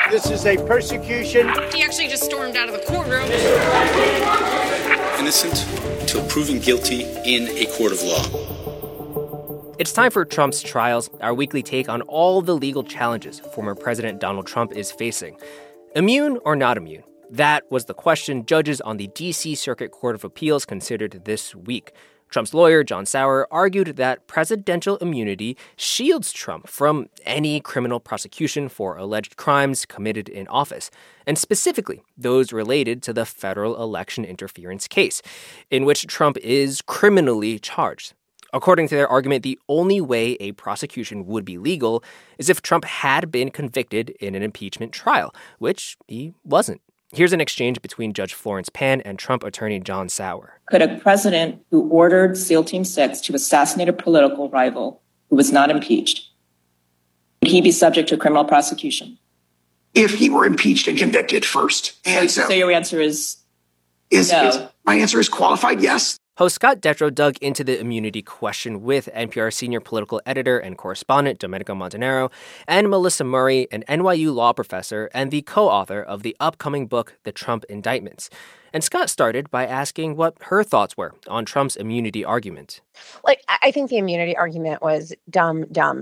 This is a persecution. He actually just stormed out of the courtroom. Innocent till proven guilty in a court of law. It's time for Trump's Trials, our weekly take on all the legal challenges former President Donald Trump is facing. Immune or not immune? That was the question judges on the D.C. Circuit Court of Appeals considered this week. Trump's lawyer, John Sauer, argued that presidential immunity shields Trump from any criminal prosecution for alleged crimes committed in office, and specifically those related to the federal election interference case, in which Trump is criminally charged. According to their argument, the only way a prosecution would be legal is if Trump had been convicted in an impeachment trial, which he wasn't. Here's an exchange between Judge Florence Pan and Trump attorney John Sauer. Could a president who ordered SEAL Team 6 to assassinate a political rival who was not impeached, would he be subject to criminal prosecution? If he were impeached and convicted first. And so your answer is no. My answer is qualified yes. Host Scott Detrow dug into the immunity question with NPR senior political editor and correspondent Domenico Montanaro and Melissa Murray, an NYU law professor and the co-author of the upcoming book, The Trump Indictments. And Scott started by asking what her thoughts were on Trump's immunity argument. I think the immunity argument was dumb.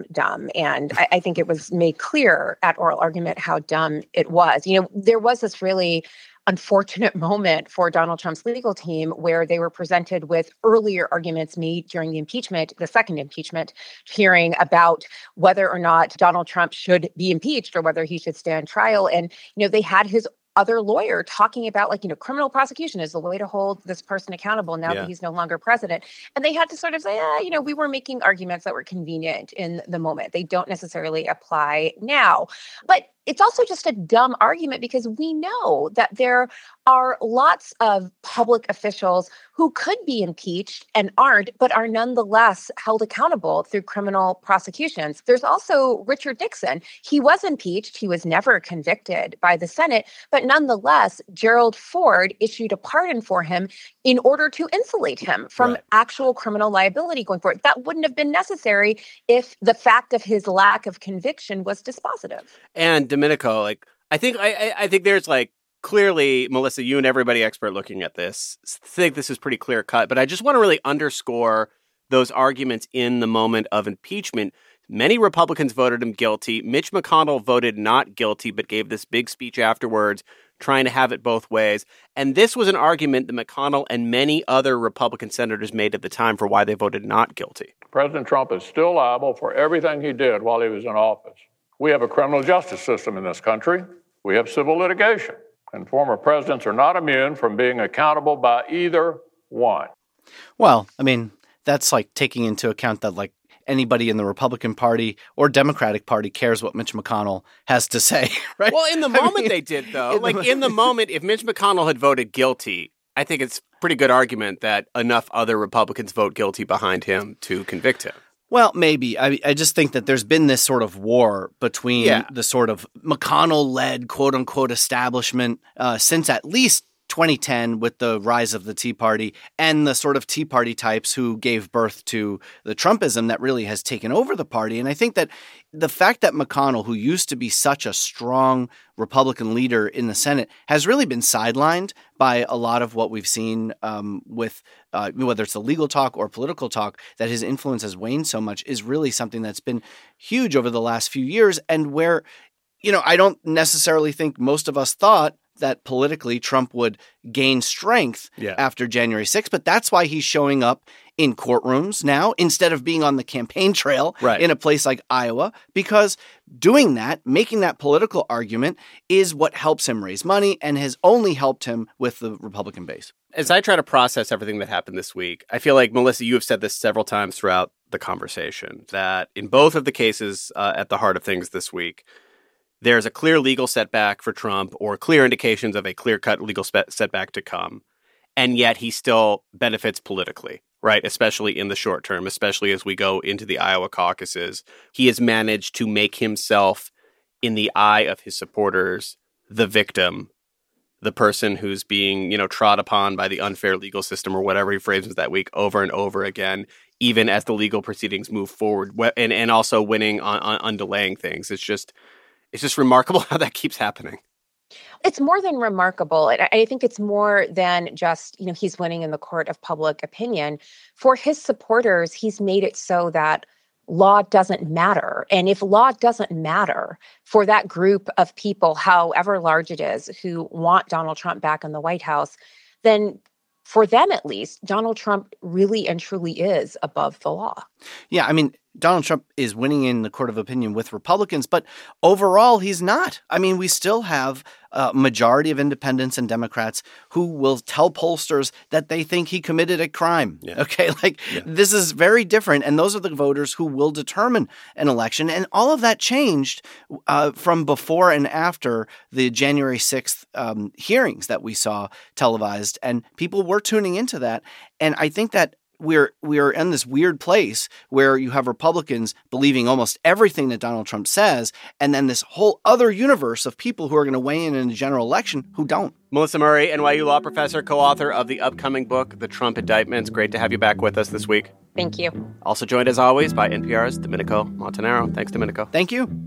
And I think it was made clear at oral argument how dumb it was. You know, there was this really unfortunate moment for Donald Trump's legal team where they were presented with earlier arguments made during the second impeachment hearing about whether or not Donald Trump should be impeached or whether he should stand trial. And, they had his other lawyer talking about criminal prosecution is the way to hold this person accountable now that he's no longer president. And they had to sort of say, we were making arguments that were convenient in the moment. They don't necessarily apply now. But it's also just a dumb argument because we know that there are lots of public officials who could be impeached and aren't, but are nonetheless held accountable through criminal prosecutions. There's also Richard Nixon. He was impeached. He was never convicted by the Senate, but nonetheless, Gerald Ford issued a pardon for him in order to insulate him from actual criminal liability going forward. That wouldn't have been necessary if the fact of his lack of conviction was dispositive. And Domenico, I think there's clearly, Melissa, you and everybody expert looking at this think this is pretty clear cut, but I just want to really underscore those arguments in the moment of impeachment. Many Republicans voted him guilty. Mitch McConnell voted not guilty, but gave this big speech afterwards, trying to have it both ways. And this was an argument that McConnell and many other Republican senators made at the time for why they voted not guilty. President Trump is still liable for everything he did while he was in office. We have a criminal justice system in this country. We have civil litigation. And former presidents are not immune from being accountable by either one. Well, that's taking into account that anybody in the Republican Party or Democratic Party cares what Mitch McConnell has to say, right? Well, in the moment they did, though. In the moment, if Mitch McConnell had voted guilty, I think it's a pretty good argument that enough other Republicans vote guilty behind him to convict him. Well, maybe. I just think that there's been this sort of war between the sort of McConnell-led, quote-unquote, establishment since at least 2010 with the rise of the Tea Party and the sort of Tea Party types who gave birth to the Trumpism that really has taken over the party. And I think that the fact that McConnell, who used to be such a strong Republican leader in the Senate, has really been sidelined by a lot of what we've seen with whether it's the legal talk or political talk, that his influence has waned so much is really something that's been huge over the last few years. And where, I don't necessarily think most of us thought that politically Trump would gain strength after January 6th, but that's why he's showing up in courtrooms now instead of being on the campaign trail in a place like Iowa, because doing that, making that political argument is what helps him raise money and has only helped him with the Republican base. As I try to process everything that happened this week, I feel like, Melissa, you have said this several times throughout the conversation, that in both of the cases at the heart of things this week, there's a clear legal setback for Trump or clear indications of a clear-cut legal setback to come, and yet he still benefits politically, right? Especially in the short term, especially as we go into the Iowa caucuses. He has managed to make himself, in the eye of his supporters, the victim, the person who's being, trod upon by the unfair legal system or whatever he phrases that week over and over again, even as the legal proceedings move forward, and also winning on delaying things. It's just remarkable how that keeps happening. It's more than remarkable. And I think it's more than just, he's winning in the court of public opinion. For his supporters, he's made it so that law doesn't matter. And if law doesn't matter for that group of people, however large it is, who want Donald Trump back in the White House, then for them at least, Donald Trump really and truly is above the law. Yeah, I mean, Donald Trump is winning in the court of opinion with Republicans, but overall, he's not. I mean, we still have a majority of independents and Democrats who will tell pollsters that they think he committed a crime. Yeah. Okay, This is very different. And those are the voters who will determine an election. And all of that changed from before and after the January 6th hearings that we saw televised. And people were tuning into that. And I think that we're in this weird place where you have Republicans believing almost everything that Donald Trump says, and then this whole other universe of people who are going to weigh in the general election who don't. Melissa Murray, NYU law professor, co-author of the upcoming book, The Trump Indictments. Great to have you back with us this week. Thank you. Also joined, as always, by NPR's Domenico Montanaro. Thanks, Domenico. Thank you.